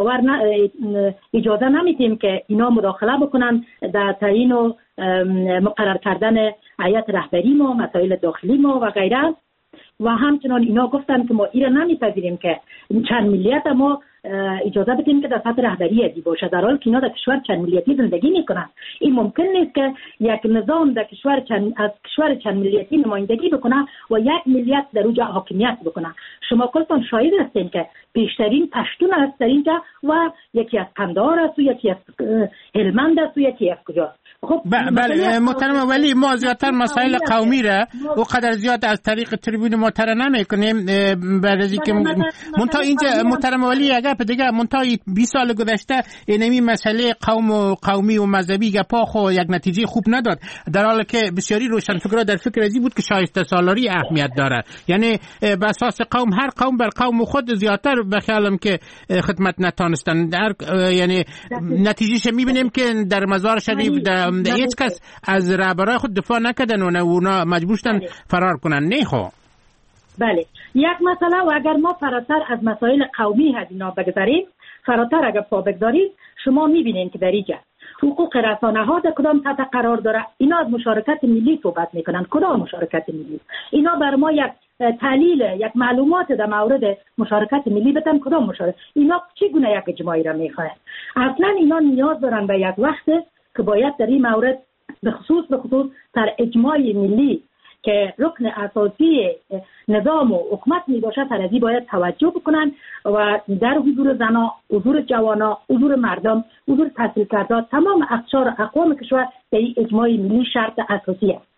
اجازه نمیدیم که اینا مداخله بکنن در تعیین و مقرر کردن هیئت رهبری ما، مسائل داخلی ما و غیره. و همچنان اینا گفتن که ما ایران نمیپذیریم که چند ملیت ما اجازه بدیم که در سطح رهبری ازی باشه، در حالی که اینا در کشور چند ملیتی زندگی میکنن. این ممکن نیست که یک نظام در کشور چند ملیتی نمایندگی بکنه و یک ملیت در اوجا حاکمیت بکنه. شما کلتان شاهد هستین که بیشترین پشتون است در اینجا و یکی از قندهار است و یکی از هلمند است و یکی از کجا. خب بله محترم ولی ما زیادتر مسائل قومی را و قدر زیاد از طریق تریبون مطرح نمیکنیم. بعد از اینکه منتها اینجا محترم ولی اگر دیگه منتها 20 سال گذشته اینمی مسئله قومی و مذهبی گپا خو یک نتیجه خوب نداد، در حالی که بسیاری روشنفکرها در فکر ازی بود که شایسته سالاری اهمیت داره، یعنی به اساس قوم هر قوم بر قوم خود زیادتر به خیالم که خدمت نتونستن، یعنی نتیجهش میبینیم که در مزار شریف هیچ کس از رهبرای خود دفاع نکردن و اونا مجبور شدن فرار کنن. نه خو بله یک مسئله و اگر ما فراتر از مسائل قومی هزینا بگذاریم، فراتر اگر پا بگذاریم، شما میبینین که در اینجا حقوق رسانه ها در کدام سطح قرار داره. اینا از مشارکت ملی صحبت میکنن. کدام مشارکت ملی؟ اینا بر ما یک تحلیل، یک معلومات در مورد مشارکت ملی بدن. کدام مشارکت؟ اینا چگونه یک اجماعی را میخواه؟ اصلا اینا نیاز دارن به یک وقت که باید در این مورد به خصوص در اجماع ملی که رکن اساسی نظام و حکومت می باشد، تر ازی باید توجه بکنن و در حضور زنا، حضور جوانا، حضور مردم، حضور تحصیل کرده تمام اقشار اقوام کشور در این اجماع ملی شرط اساسی است.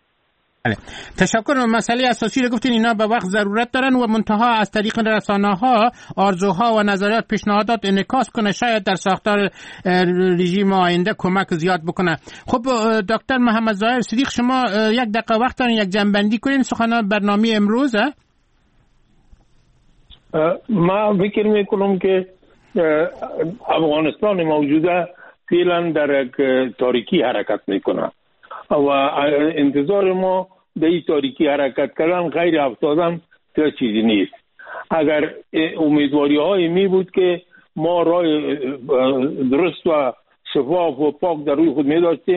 تشکر. مسئله اساسی رو گفتین اینا به وقت ضرورت دارن و منتها از طریق رسانه‌ها آرزوها و نظریات پیشنهادات انعکاس کنه، شاید در ساختار رژیم آینده کمک زیاد بکنه. خب دکتر محمد ظاهر صدیق، شما یک دقیقه وقت دارین یک جنبندی کنین سخنان برنامه امروز؟ ما فکر میکنم که افغانستان موجوده فعلا در یک تاریکی حرکت میکنه و انتظار ما در این تاریکی حرکت کردن غیر افتادن تا چیزی نیست. اگر امیدواری های می بود که ما راه درست و شفاف و پاک در روی خود می داشتیم،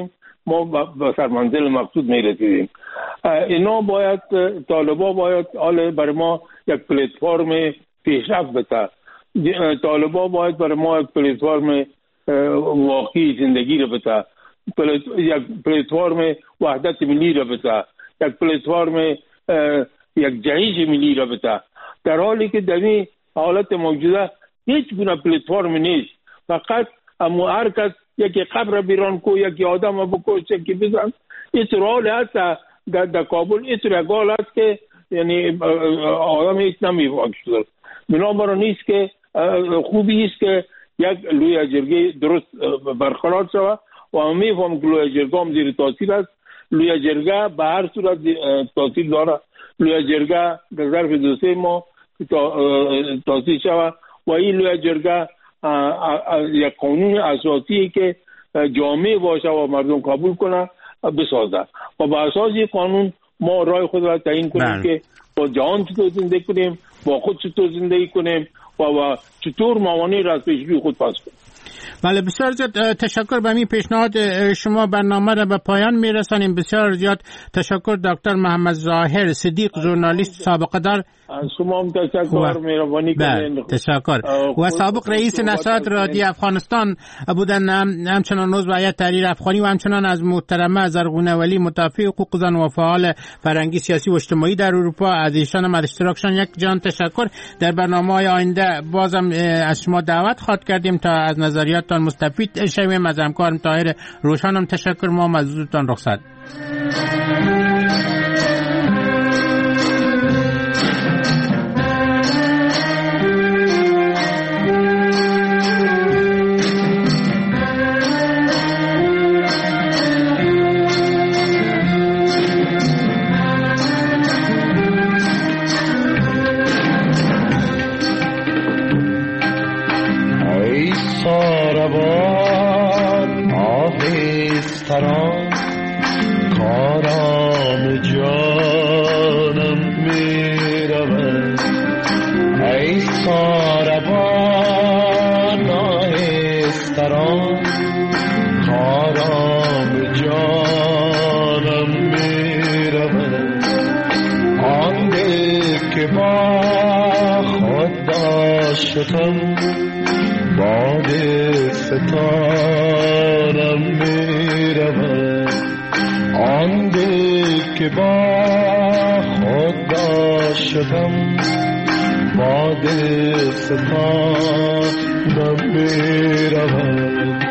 ما به سرمنزل مقصود میرسیدیم. اینا باید طالبا باید حال برای ما یک پلتفرم پیشرفت بده. طالبا باید برای ما یک پلتفرم واقعی زندگی رو بده، یک پلتفرم وحدت ملی رو بده، یک پلتفرم یک جهش ملی رو بده، در حالی که در این حالت موجوده هیچ گونه پلتفرم نیست. فقط اما هر کس یکی قبر بیران کو، یکی آدم بکش، یکی بزن. این حال هست در کابل، این حال هست که یعنی آدم هیچ نمی‌فهمه. بنابراین نیست که خوبی است که یک لوی جرگه درست برقرار شود و همه می‌فهمم که لوی جرگه هم زیر تاثیر است. لوی جرگه به هر صورت تاثیر داره. لوی جرگه در ظرف 2-3 ماه تاثیر شود و این لوی جرگه یک قانون اساسی که جامع باشه و مردم قبول کنه بسازه و به اساس این قانون ما راه خود را تعیین کنیم که با جهان چطور زندگی کنیم، با خود چطور زندگی کنیم و چطور موانع را از پیش روی خود پاس کنیم. بله، بسیار زیاد تشکر. به این پیشنهاد شما برنامه را به پایان میرسانیم. بسیار زیاد تشکر دکتر محمد ظاهر صدیق، ژورنالیست سابقه دار. از شما هم تشکر، مهربانی کنید. تشکر. و سابق رئیس نشریات رادیو افغانستان بودن، همچنان عضو هیئت تحریر افغانی و همچنان از محترمه زرغونه ولی مدافع حقوق زن و فعال فرهنگی، سیاسی و اجتماعی در اروپا. از ایشان هم از اشتراکشان یک جان تشکر. در برنامه‌های آینده بازم از شما دعوت خواهد کردیم تا از نظریاتتان مستفید شویم. از همکارم طاهر روشنم تشکر. ما مزودتان رخصت. کارام جانم می رود، ای ساربان آهستران، کارام جانم می رود. آن دل که با خود داشتم، باد ستارم می رود. آن دل که با خود داشتم، باد ستارم می رود.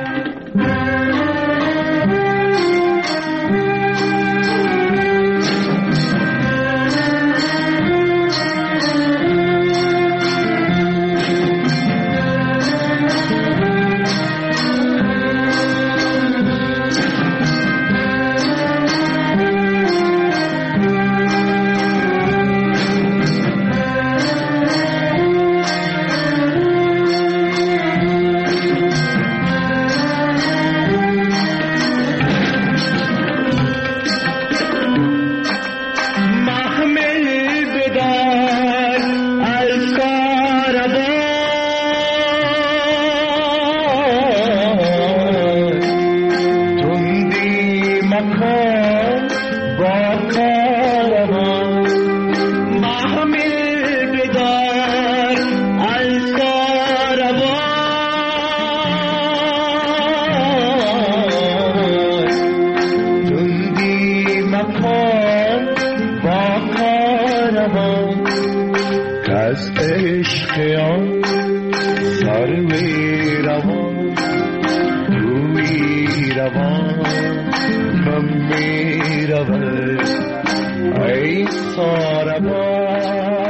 ای ساربان